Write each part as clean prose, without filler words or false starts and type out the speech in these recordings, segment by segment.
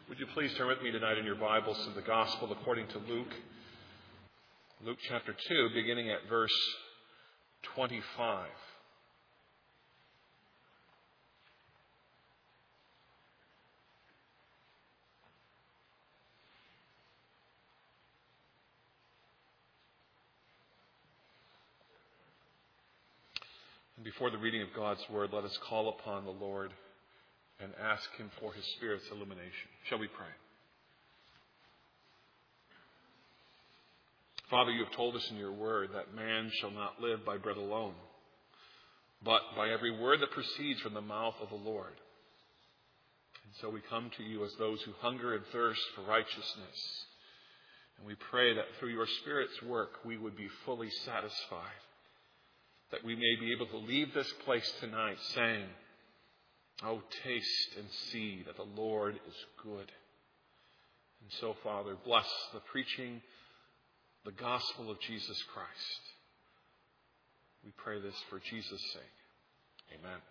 Would you please turn with me tonight in your Bibles to the Gospel according to Luke. Luke chapter 2, beginning at verse 25. And before the reading of God's Word, let us call upon the Lord and ask Him for His Spirit's illumination. Shall we pray? Father, you have told us in your Word that man shall not live by bread alone, but by every word that proceeds from the mouth of the Lord. And so we come to you as those who hunger and thirst for righteousness. And we pray that through your Spirit's work we would be fully satisfied, that we may be able to leave this place tonight saying, "Oh, taste and see that the Lord is good." And so, Father, bless the preaching, the gospel of Jesus Christ. We pray this for Jesus' sake. Amen.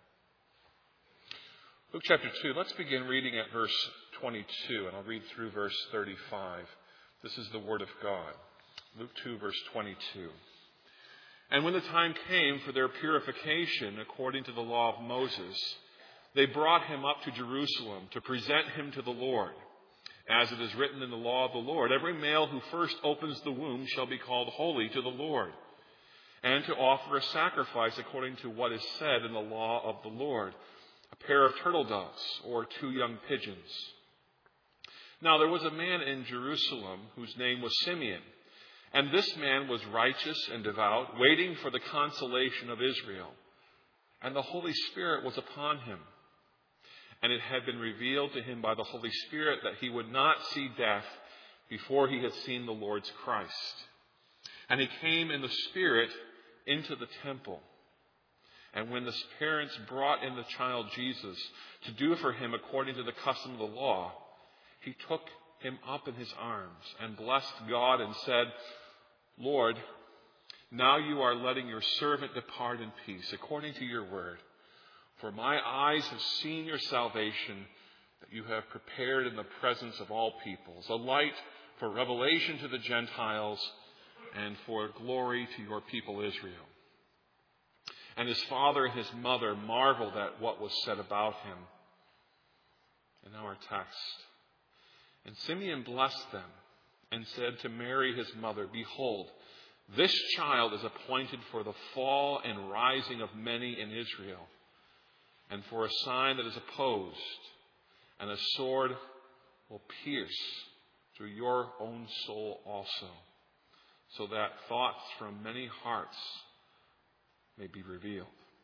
Luke chapter 2, let's begin reading at verse 22, and I'll read through verse 35. This is the Word of God. Luke 2, verse 22. And when the time came for their purification according to the law of Moses, they brought him up to Jerusalem to present him to the Lord. As it is written in the law of the Lord, every male who first opens the womb shall be called holy to the Lord, and to offer a sacrifice according to what is said in the law of the Lord, a pair of turtle doves or 2 young pigeons. Now there was a man in Jerusalem whose name was Simeon, and this man was righteous and devout, waiting for the consolation of Israel. And the Holy Spirit was upon him. And it had been revealed to him by the Holy Spirit that he would not see death before he had seen the Lord's Christ. And he came in the Spirit into the temple. And when the parents brought in the child Jesus to do for him according to the custom of the law, he took him up in his arms and blessed God and said, "Lord, now you are letting your servant depart in peace according to your word. For my eyes have seen your salvation that you have prepared in the presence of all peoples, a light for revelation to the Gentiles and for glory to your people Israel." And his father and his mother marveled at what was said about him. And now our text. And Simeon blessed them and said to Mary his mother, "Behold, this child is appointed for the fall and rising of many in Israel, and for a sign that is opposed, and a sword will pierce through your own soul also, so that thoughts from many hearts may be revealed."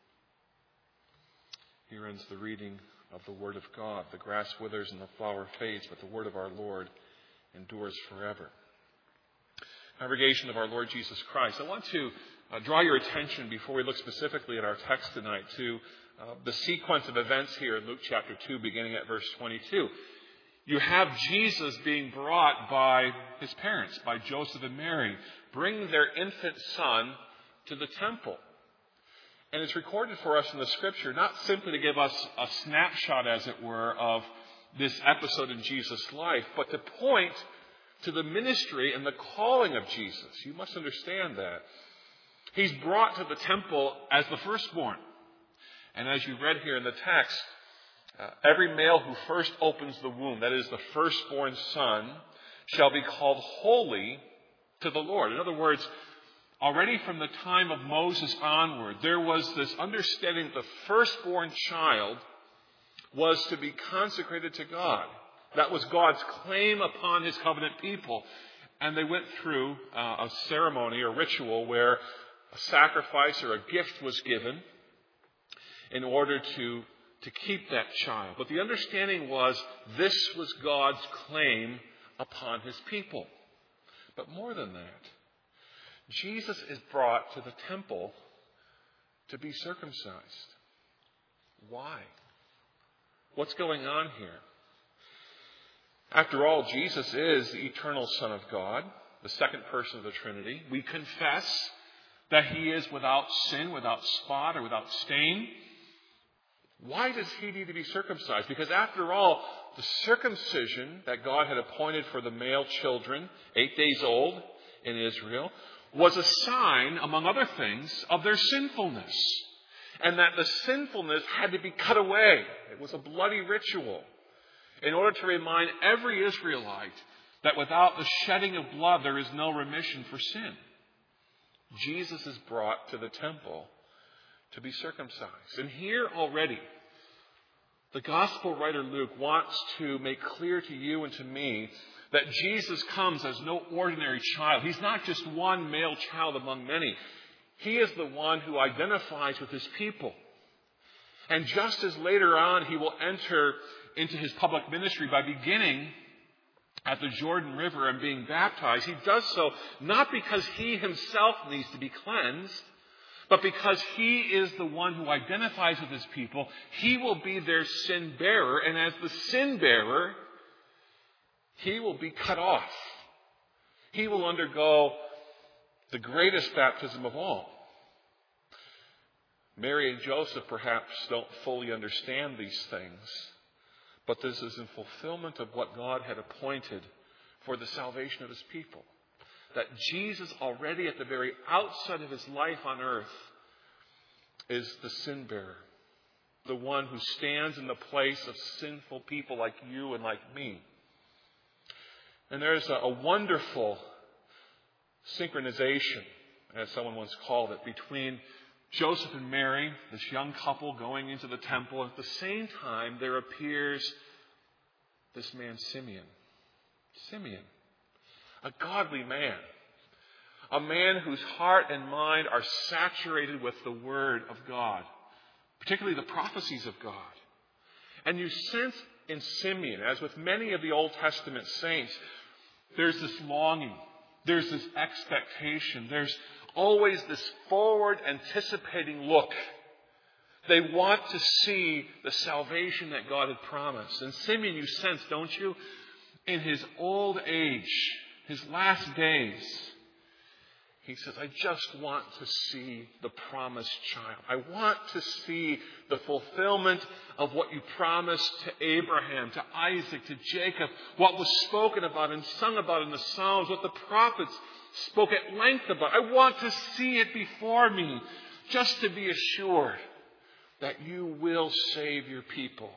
Here ends the reading of the Word of God. The grass withers and the flower fades, but the word of our Lord endures forever. Congregation of our Lord Jesus Christ, I want to draw your attention before we look specifically at our text tonight to the sequence of events here in Luke chapter 2, beginning at verse 22. You have Jesus being brought by his parents, by Joseph and Mary, bringing their infant son to the temple. And it's recorded for us in the Scripture, not simply to give us a snapshot, as it were, of this episode in Jesus' life, but to point to the ministry and the calling of Jesus. You must understand that. He's brought to the temple as the firstborn. And as you read here in the text, every male who first opens the womb, that is the firstborn son, shall be called holy to the Lord. In other words, already from the time of Moses onward, there was this understanding that the firstborn child was to be consecrated to God. That was God's claim upon his covenant people. And they went through a ceremony or ritual where a sacrifice or a gift was given in order to keep that child. But the understanding was this was God's claim upon his people. But more than that, Jesus is brought to the temple to be circumcised. Why? What's going on here? After all, Jesus is the eternal Son of God, the second person of the Trinity. We confess that he is without sin, without spot, or without stain. Why does he need to be circumcised? Because after all, the circumcision that God had appointed for the male children, 8 days old in Israel, was a sign, among other things, of their sinfulness. And that the sinfulness had to be cut away. It was a bloody ritual in order to remind every Israelite that without the shedding of blood, there is no remission for sin. Jesus is brought to the temple to be circumcised. And here already, the gospel writer Luke wants to make clear to you and to me that Jesus comes as no ordinary child. He's not just one male child among many. He is the one who identifies with his people. And just as later on he will enter into his public ministry by beginning at the Jordan River and being baptized, he does so not because he himself needs to be cleansed, but because he is the one who identifies with his people. He will be their sin bearer, and as the sin bearer, he will be cut off. He will undergo the greatest baptism of all. Mary and Joseph perhaps don't fully understand these things, but this is in fulfillment of what God had appointed for the salvation of his people. That Jesus already at the very outset of his life on earth is the sin bearer, the one who stands in the place of sinful people like you and like me. And there's a wonderful synchronization, as someone once called it, between Joseph and Mary, this young couple going into the temple. At the same time, there appears this man Simeon. Simeon, a godly man. A man whose heart and mind are saturated with the Word of God, particularly the prophecies of God. And you sense in Simeon, as with many of the Old Testament saints, there's this longing, there's this expectation, there's always this forward anticipating look. They want to see the salvation that God had promised. And Simeon, you sense, don't you, in his old age, his last days, he says, I just want to see the promised child. I want to see the fulfillment of what you promised to Abraham, to Isaac, to Jacob, what was spoken about and sung about in the Psalms, what the prophets spoke at length about. I want to see it before me, just to be assured that you will save your people.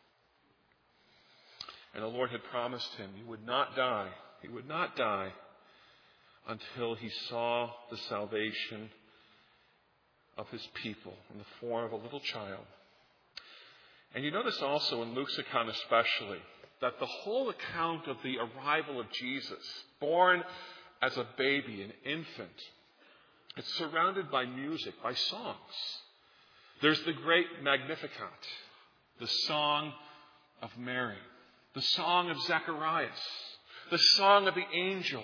And the Lord had promised him he would not die. He would not die until he saw the salvation of his people in the form of a little child. And you notice also in Luke's account especially that the whole account of the arrival of Jesus, born as a baby, an infant, it's surrounded by music, by songs. There's the great Magnificat, the song of Mary, the song of Zacharias, the song of the angels,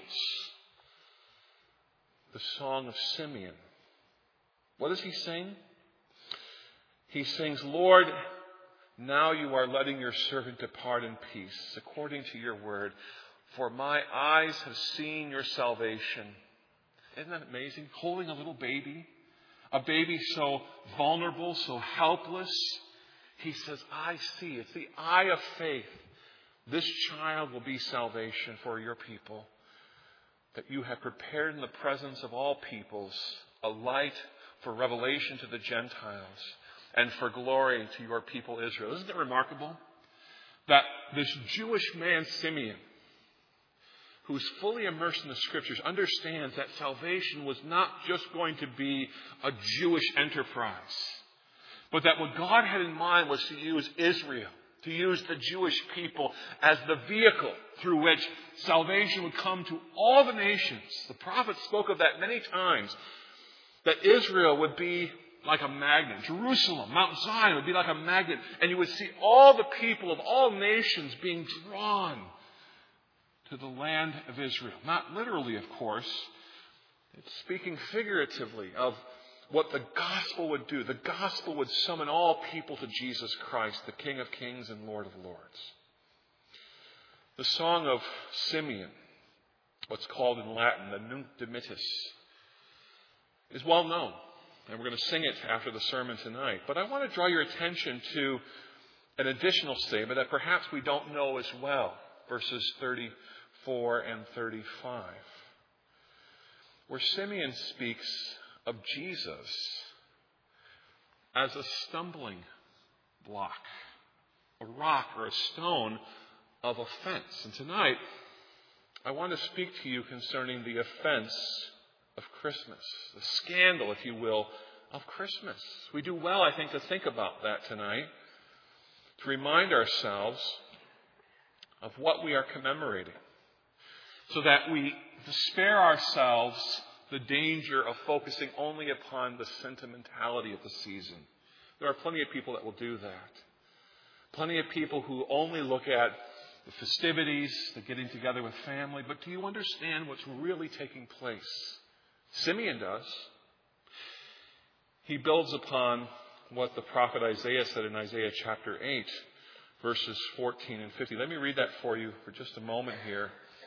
the song of Simeon. What does he sing? He sings, Lord, now you are letting your servant depart in peace, according to your word. For my eyes have seen your salvation. Isn't that amazing? Holding a little baby, a baby so vulnerable, so helpless. He says, I see. It's the eye of faith. This child will be salvation for your people, that you have prepared in the presence of all peoples a light for revelation to the Gentiles and for glory to your people Israel. Isn't it remarkable that this Jewish man Simeon, who's fully immersed in the Scriptures, understands that salvation was not just going to be a Jewish enterprise, but that what God had in mind was to use Israel, to use the Jewish people as the vehicle through which salvation would come to all the nations. The prophets spoke of that many times, that Israel would be like a magnet. Jerusalem, Mount Zion would be like a magnet, and you would see all the people of all nations being drawn to the land of Israel. Not literally, of course. It's speaking figuratively of what the gospel would do. The gospel would summon all people to Jesus Christ, the King of Kings and Lord of Lords. The song of Simeon, what's called in Latin the Nunc Dimittis, is well known. And we're going to sing it after the sermon tonight. But I want to draw your attention to an additional statement that perhaps we don't know as well. Verses 34 and 35. Where Simeon speaks of Jesus as a stumbling block, a rock or a stone of offense. And tonight, I want to speak to you concerning the offense of Christmas, the scandal, if you will, of Christmas. We do well, I think, to think about that tonight, to remind ourselves of what we are commemorating, so that we spare ourselves the danger of focusing only upon the sentimentality of the season. There are plenty of people that will do that. Plenty of people who only look at the festivities, the getting together with family. But do you understand what's really taking place? Simeon does. He builds upon what the prophet Isaiah said in Isaiah chapter 8, verses 14 and 15. Let me read that for you for just a moment here.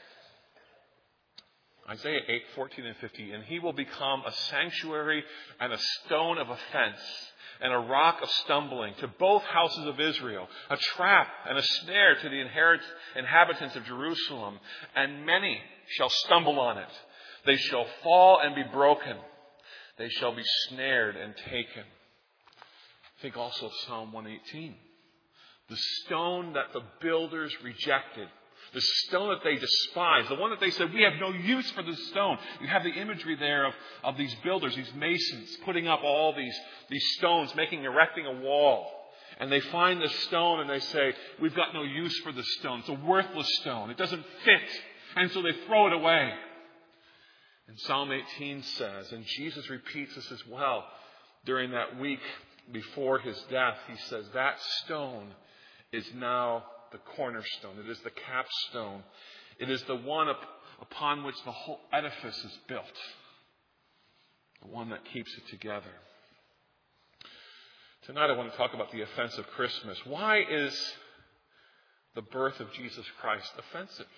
Isaiah 8, 14 and 15. And he will become a sanctuary and a stone of offense and a rock of stumbling to both houses of Israel, a trap and a snare to the inhabitants of Jerusalem. And many shall stumble on it. They shall fall and be broken. They shall be snared and taken. Think also of Psalm 118. The stone that the builders rejected. The stone that they despised. The one that they said, we have no use for this stone. You have the imagery there of these builders, these masons, putting up all these stones, erecting a wall. And they find this stone and they say, we've got no use for this stone. It's a worthless stone. It doesn't fit. And so they throw it away. And Psalm 18 says, and Jesus repeats this as well, during that week before his death, he says, that stone is now the cornerstone. It is the capstone. It is the one upon which the whole edifice is built. The one that keeps it together. Tonight I want to talk about the offense of Christmas. Why is the birth of Jesus Christ offensive?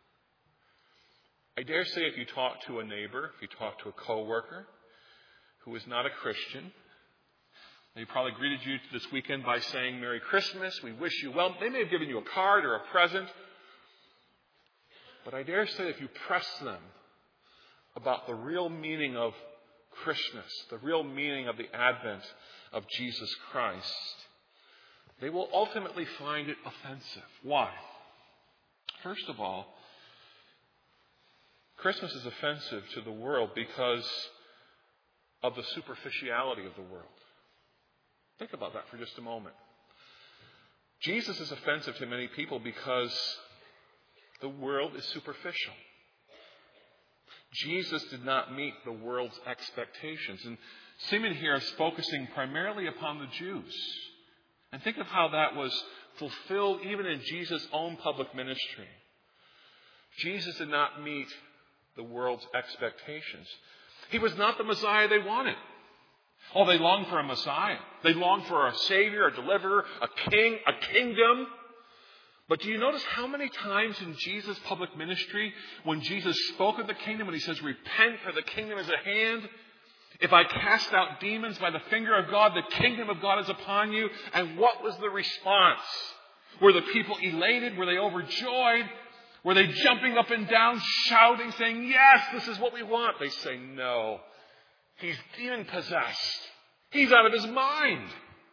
I dare say if you talk to a neighbor, if you talk to a coworker who is not a Christian, they probably greeted you this weekend by saying, Merry Christmas, we wish you well. They may have given you a card or a present. But I dare say if you press them about the real meaning of Christmas, the real meaning of the advent of Jesus Christ, they will ultimately find it offensive. Why? First of all, Christmas is offensive to the world because of the superficiality of the world. Think about that for just a moment. Jesus is offensive to many people because the world is superficial. Jesus did not meet the world's expectations. And Simeon here is focusing primarily upon the Jews. And think of how that was fulfilled even in Jesus' own public ministry. Jesus did not meet the world's expectations. He was not the Messiah they wanted. Oh, they longed for a Messiah. They longed for a Savior, a deliverer, a king, a kingdom. But do you notice how many times in Jesus' public ministry, when Jesus spoke of the kingdom, when he says, repent for the kingdom is at hand, if I cast out demons by the finger of God, the kingdom of God is upon you. And what was the response? Were the people elated? Were they overjoyed? Were they jumping up and down, shouting, saying, yes, this is what we want? They say, no. He's demon-possessed. He's out of his mind.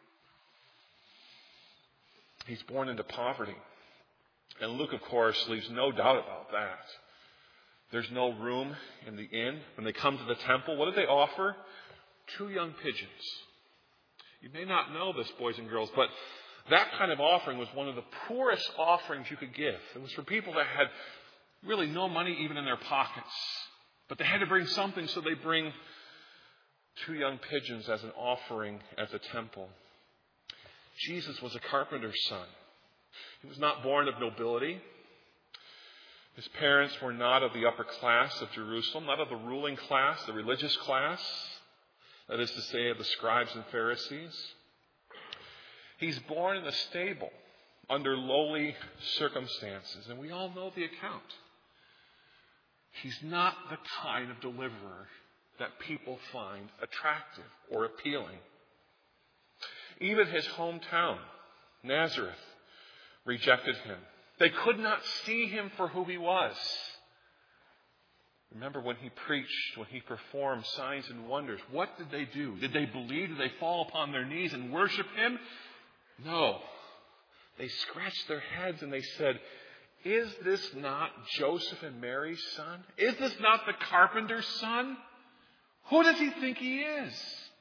He's born into poverty. And Luke, of course, leaves no doubt about that. There's no room in the inn. When they come to the temple, what do they offer? 2 young pigeons. You may not know this, boys and girls, but that kind of offering was one of the poorest offerings you could give. It was for people that had really no money even in their pockets. But they had to bring something, so they bring 2 young pigeons as an offering at the temple. Jesus was a carpenter's son. He was not born of nobility. His parents were not of the upper class of Jerusalem, not of the ruling class, the religious class, that is to say, of the scribes and Pharisees. He's born in a stable under lowly circumstances, and we all know the account. He's not the kind of deliverer that people find attractive or appealing. Even his hometown, Nazareth, rejected him. They could not see him for who he was. Remember when he preached, when he performed signs and wonders, what did they do? Did they believe? Did they fall upon their knees and worship him? No. They scratched their heads and they said, "Is this not Joseph and Mary's son? Is this not the carpenter's son? Who does he think he is?"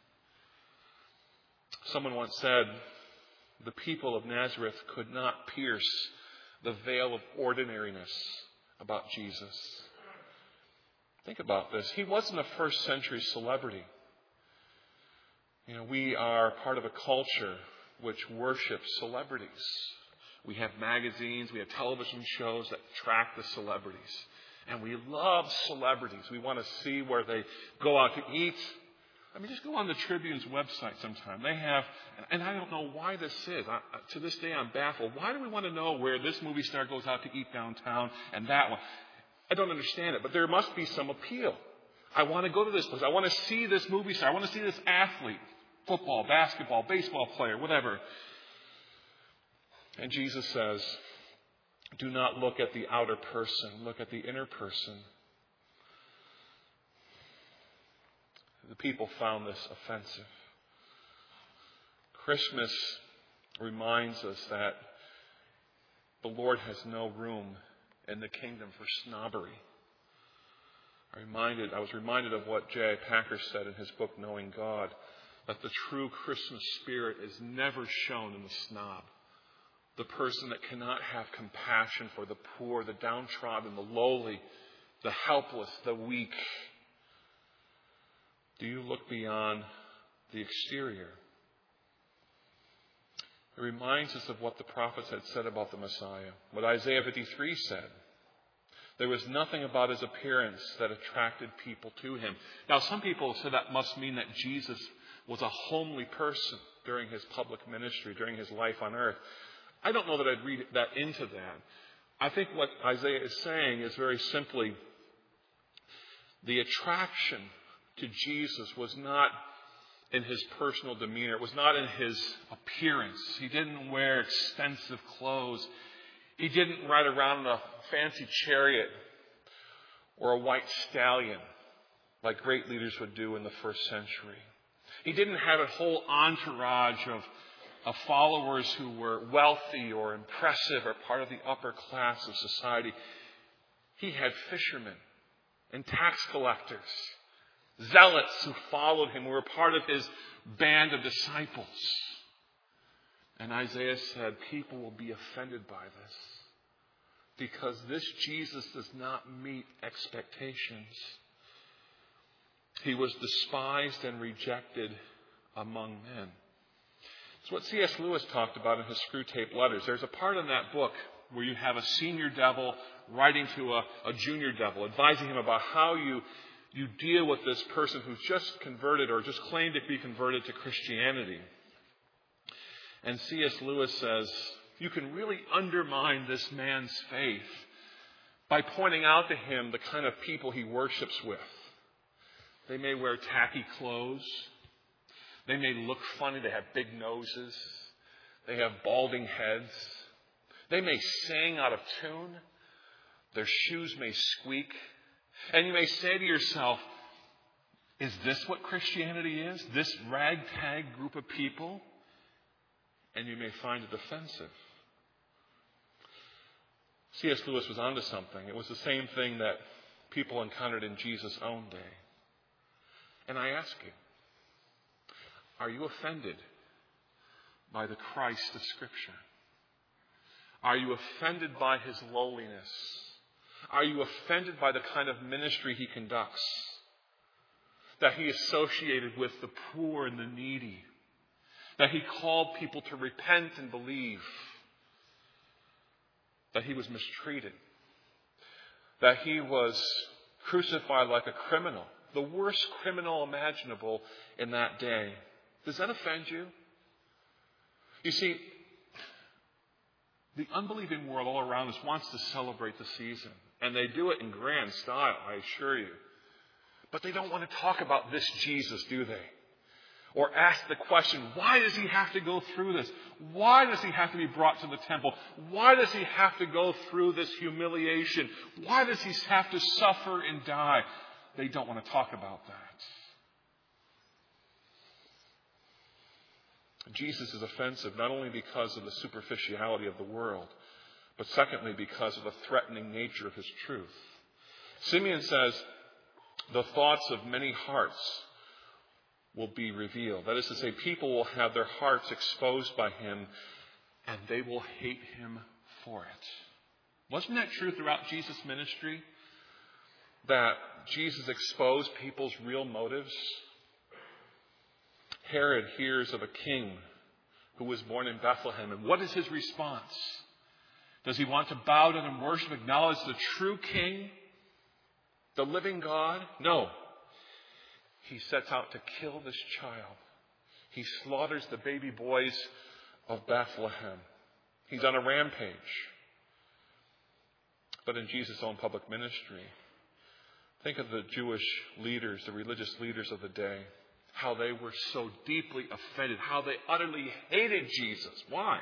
Someone once said, the people of Nazareth could not pierce the veil of ordinariness about Jesus. Think about this. He wasn't a first century celebrity. We are part of a culture which worships celebrities. We have magazines, we have television shows that track the celebrities. And we love celebrities. We want to see where they go out to eat. Just go on the Tribune's website sometime. They have, and I don't know why this is. To this day, I'm baffled. Why do we want to know where this movie star goes out to eat downtown and that one? I don't understand it, but there must be some appeal. I want to go to this place. I want to see this movie star. I want to see this athlete, football, basketball, baseball player, whatever. And Jesus says, do not look at the outer person. Look at the inner person. The people found this offensive. Christmas reminds us that the Lord has no room in the kingdom for snobbery. I was reminded of what J.I. Packer said in his book, Knowing God, that the true Christmas spirit is never shown in the snob. The person that cannot have compassion for the poor, the downtrodden, the lowly, the helpless, the weak. Do you look beyond the exterior? It reminds us of what the prophets had said about the Messiah. What Isaiah 53 said. There was nothing about his appearance that attracted people to him. Now, some people say that must mean that Jesus was a homely person during his public ministry, during his life on earth. I don't know that I'd read that into that. I think what Isaiah is saying is very simply the attraction to Jesus was not in his personal demeanor. It was not in his appearance. He didn't wear extensive clothes. He didn't ride around in a fancy chariot or a white stallion like great leaders would do in the first century. He didn't have a whole entourage of followers who were wealthy or impressive or part of the upper class of society. He had fishermen and tax collectors, zealots who followed him, who were part of his band of disciples. And Isaiah said, people will be offended by this because this Jesus does not meet expectations. He was despised and rejected among men. It's what C.S. Lewis talked about in his Screwtape Letters. There's a part in that book where you have a senior devil writing to a junior devil, advising him about how you deal with this person who's just converted or just claimed to be converted to Christianity. And C.S. Lewis says, you can really undermine this man's faith by pointing out to him the kind of people he worships with. They may wear tacky clothes. They may look funny. They have big noses. They have balding heads. They may sing out of tune. Their shoes may squeak. And you may say to yourself, is this what Christianity is? This ragtag group of people? And you may find it offensive. C.S. Lewis was onto something. It was the same thing that people encountered in Jesus' own day. And I ask you, are you offended by the Christ of Scripture? Are you offended by his lowliness? Are you offended by the kind of ministry he conducts? That he associated with the poor and the needy? That he called people to repent and believe? That he was mistreated? That he was crucified like a criminal? The worst criminal imaginable in that day. Does that offend you? You see, the unbelieving world all around us wants to celebrate the season. And they do it in grand style, I assure you. But they don't want to talk about this Jesus, do they? Or ask the question, why does he have to go through this? Why does he have to be brought to the temple? Why does he have to go through this humiliation? Why does he have to suffer and die? They don't want to talk about that. Jesus is offensive not only because of the superficiality of the world, but secondly because of the threatening nature of his truth. Simeon says, the thoughts of many hearts will be revealed. That is to say, people will have their hearts exposed by him, and they will hate him for it. Wasn't that true throughout Jesus' ministry? That Jesus exposed people's real motives? Herod hears of a king who was born in Bethlehem, and what is his response? Does he want to bow down and worship, acknowledge the true king, the living God? No. He sets out to kill this child. He slaughters the baby boys of Bethlehem. He's on a rampage. But in Jesus' own public ministry, think of the Jewish leaders, the religious leaders of the day, how they were so deeply offended, how they utterly hated Jesus. Why?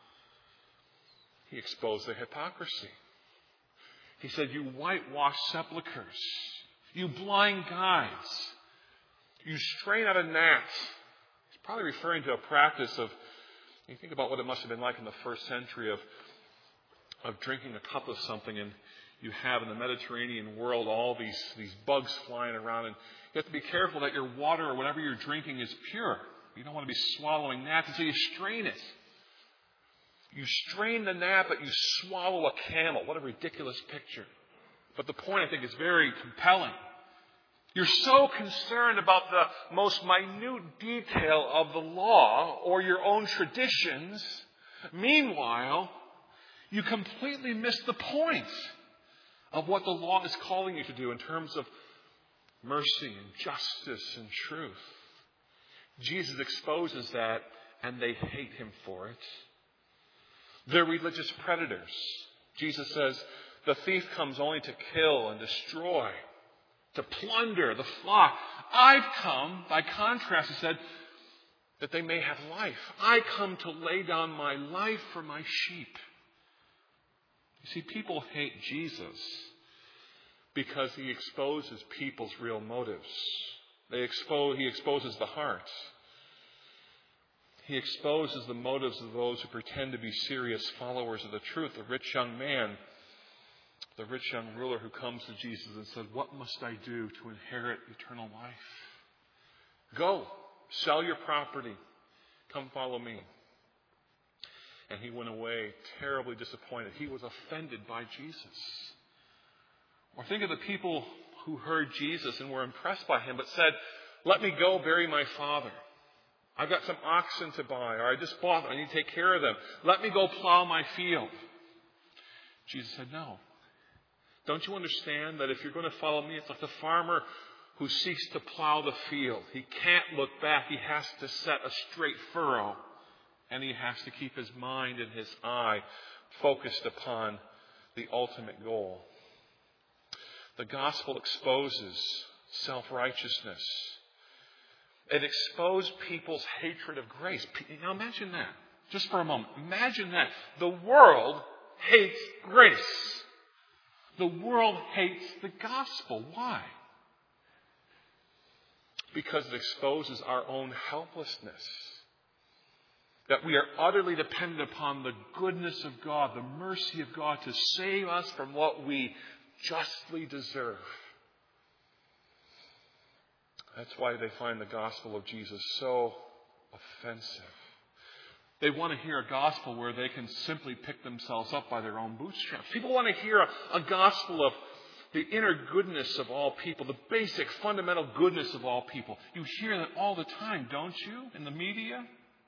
He exposed their hypocrisy. He said, you whitewashed sepulchres, you blind guides, you strain out a gnat. He's probably referring to a practice of, you think about what it must have been like in the first century of drinking a cup of something, and you have in the Mediterranean world all these bugs flying around, and you have to be careful that your water or whatever you're drinking is pure. You don't want to be swallowing gnats, and so you strain it. You strain the gnat, but you swallow a camel. What a ridiculous picture. But the point, I think, is very compelling. You're so concerned about the most minute detail of the law or your own traditions. Meanwhile, you completely miss the point of what the law is calling you to do in terms of mercy and justice and truth. Jesus exposes that, and they hate him for it. They're religious predators. Jesus says, the thief comes only to kill and destroy, to plunder the flock. I've come, by contrast, he said, that they may have life. I come to lay down my life for my sheep. You see, people hate Jesus because he exposes people's real motives. He exposes the heart. He exposes the motives of those who pretend to be serious followers of the truth. The rich young man, the rich young ruler who comes to Jesus and said, what must I do to inherit eternal life? Go, sell your property, come follow me. And he went away terribly disappointed. He was offended by Jesus. Or think of the people who heard Jesus and were impressed by him, but said, let me go bury my father. I've got some oxen to buy, or I just bought them. I need to take care of them. Let me go plow my field. Jesus said, no. Don't you understand that if you're going to follow me, it's like the farmer who seeks to plow the field. He can't look back. He has to set a straight furrow. And he has to keep his mind and his eye focused upon the ultimate goal. The gospel exposes self-righteousness. It exposed people's hatred of grace. Now imagine that. Just for a moment. Imagine that. The world hates grace. The world hates the gospel. Why? Because it exposes our own helplessness. That we are utterly dependent upon the goodness of God, the mercy of God to save us from what we justly deserve. That's why they find the gospel of Jesus so offensive. They want to hear a gospel where they can simply pick themselves up by their own bootstraps. People want to hear a gospel of the inner goodness of all people, the basic, fundamental goodness of all people. You hear that all the time, don't you, in the media?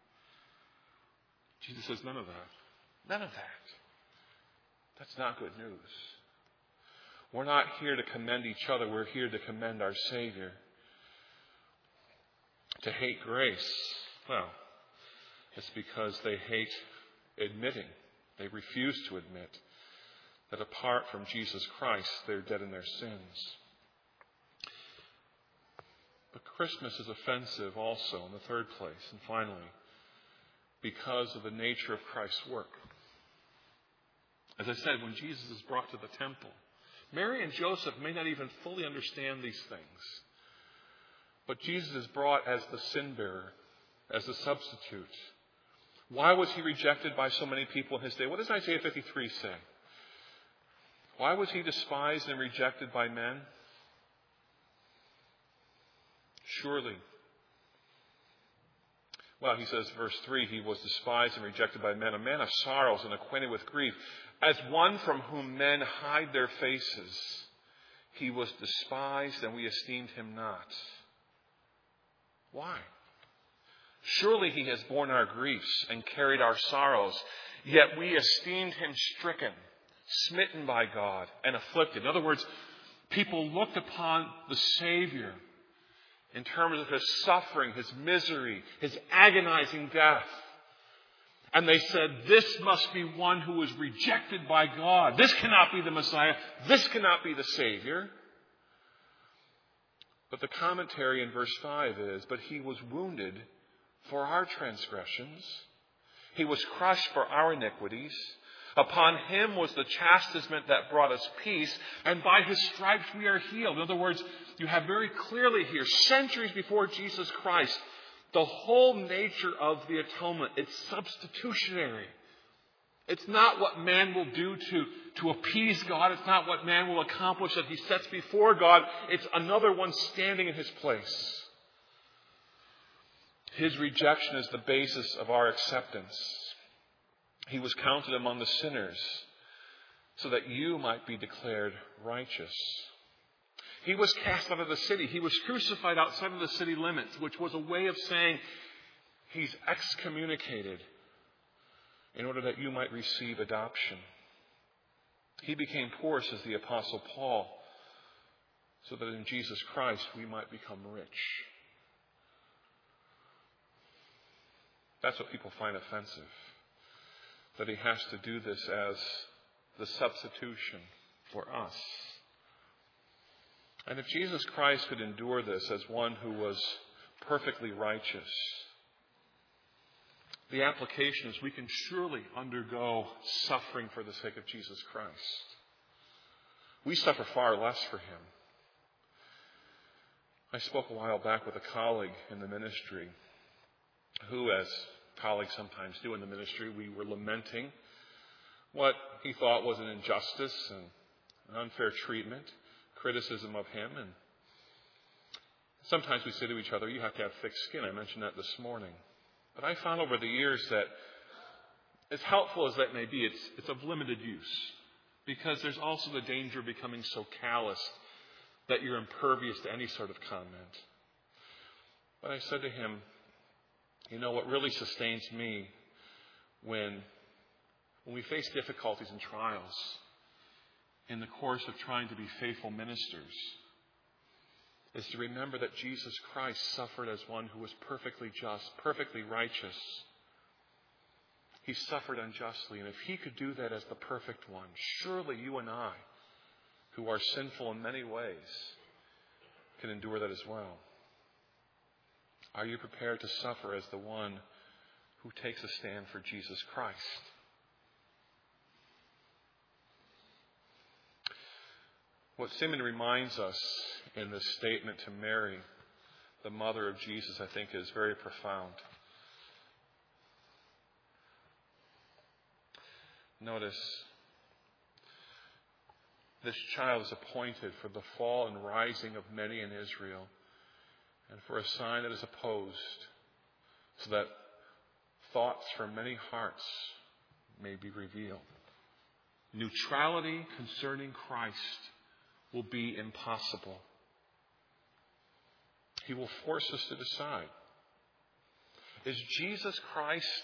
Jesus says none of that. None of that. That's not good news. We're not here to commend each other. We're here to commend our Savior. To hate grace, well, it's because they hate admitting, they refuse to admit that apart from Jesus Christ, they're dead in their sins. Christmas is offensive also in the third place, and finally, because of the nature of Christ's work. As I said, when Jesus is brought to the temple, Mary and Joseph may not even fully understand these things. But Jesus is brought as the sin bearer, as the substitute. Why was he rejected by so many people in his day? What does Isaiah 53 say? Why was he despised and rejected by men? Surely. Well, he says, verse 3, he was despised and rejected by men, a man of sorrows and acquainted with grief. As one from whom men hide their faces, he was despised and we esteemed him not. Why? Surely he has borne our griefs and carried our sorrows, yet we esteemed him stricken, smitten by God, and afflicted. In other words, people looked upon the Savior in terms of his suffering, his misery, his agonizing death. And they said, this must be one who was rejected by God. This cannot be the Messiah. This cannot be the Savior. But the commentary in verse 5 is, but he was wounded for our transgressions. He was crushed for our iniquities. Upon him was the chastisement that brought us peace, and by his stripes we are healed. In other words, you have very clearly here, centuries before Jesus Christ, the whole nature of the atonement. It's substitutionary. It's not what man will do to appease God. It's not what man will accomplish that he sets before God. It's another one standing in his place. His rejection is the basis of our acceptance. He was counted among the sinners so that you might be declared righteous. He was cast out of the city. He was crucified outside of the city limits, which was a way of saying he's excommunicated in order that you might receive adoption. He became poor, says the Apostle Paul, so that in Jesus Christ we might become rich. That's what people find offensive, that he has to do this as the substitution for us. And if Jesus Christ could endure this as one who was perfectly righteous, the application is we can surely undergo suffering for the sake of Jesus Christ. We suffer far less for him. I spoke a while back with a colleague in the ministry who, as colleagues sometimes do in the ministry, we were lamenting what he thought was an injustice and an unfair treatment, criticism of him. And sometimes we say to each other, you have to have thick skin. I mentioned that this morning. But I found over the years that as helpful as that may be, it's of limited use, because there's also the danger of becoming so callous that you're impervious to any sort of comment. But I said to him, you know, what really sustains me when we face difficulties and trials in the course of trying to be faithful ministers is to remember that Jesus Christ suffered as one who was perfectly just, perfectly righteous. He suffered unjustly, and if he could do that as the perfect one, surely you and I, who are sinful in many ways, can endure that as well. Are you prepared to suffer as the one who takes a stand for Jesus Christ? What Simeon reminds us in this statement to Mary, the mother of Jesus, I think is very profound. Notice, this child is appointed for the fall and rising of many in Israel, and for a sign that is opposed, so that thoughts from many hearts may be revealed. Neutrality concerning Christ will be impossible. He will force us to decide. Is Jesus Christ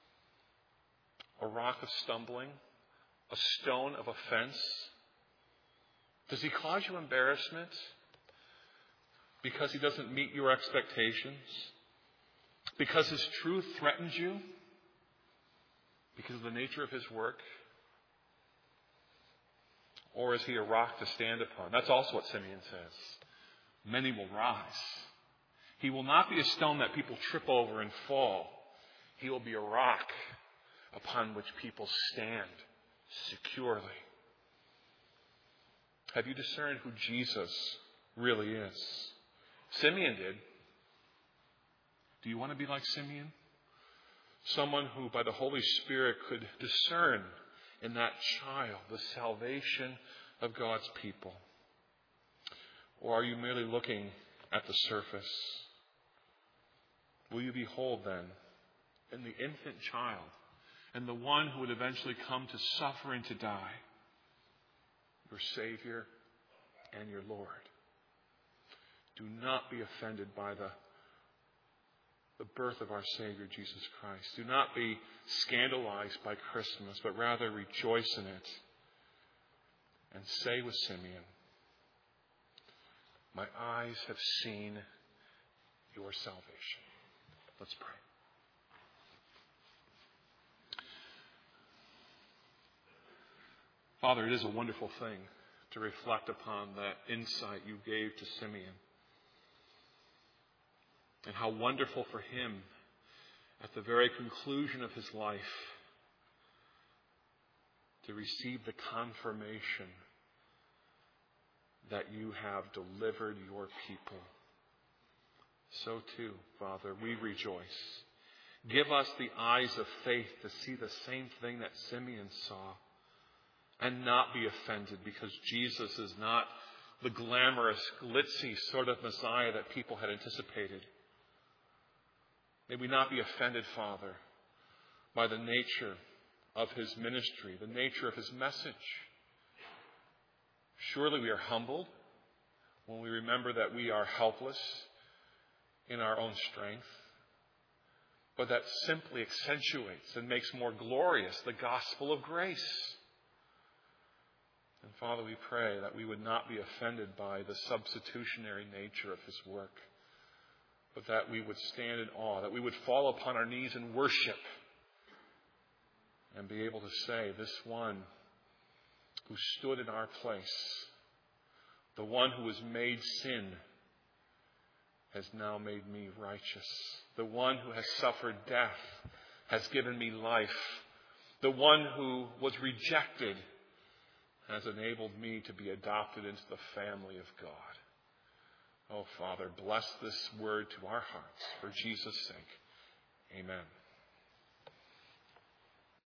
a rock of stumbling, a stone of offense? Does he cause you embarrassment because he doesn't meet your expectations? Because his truth threatens you? Because of the nature of his work? Or is he a rock to stand upon? That's also what Simeon says. Many will rise. He will not be a stone that people trip over and fall. He will be a rock upon which people stand securely. Have you discerned who Jesus really is? Simeon did. Do you want to be like Simeon? Someone who, by the Holy Spirit, could discern in that child the salvation of God's people? Or are you merely looking at the surface? Will you behold then in the infant child and the one who would eventually come to suffer and to die, your Savior and your Lord? Do not be offended by the birth of our Savior, Jesus Christ. Do not be scandalized by Christmas, but rather rejoice in it. And say with Simeon, my eyes have seen your salvation. Let's pray. Father, it is a wonderful thing to reflect upon that insight you gave to Simeon. And how wonderful for him, at the very conclusion of his life, to receive the confirmation that you have delivered your people. So too, Father, we rejoice. Give us the eyes of faith to see the same thing that Simeon saw and not be offended because Jesus is not the glamorous, glitzy sort of Messiah that people had anticipated. May we not be offended, Father, by the nature of his ministry, the nature of his message. Surely we are humbled when we remember that we are helpless in our own strength, but that simply accentuates and makes more glorious the gospel of grace. And Father, we pray that we would not be offended by the substitutionary nature of his work, but that we would stand in awe, that we would fall upon our knees and worship and be able to say, this one who stood in our place, the one who was made sin, has now made me righteous. The one who has suffered death has given me life. The one who was rejected has enabled me to be adopted into the family of God. Oh, Father, bless this word to our hearts for Jesus' sake. Amen.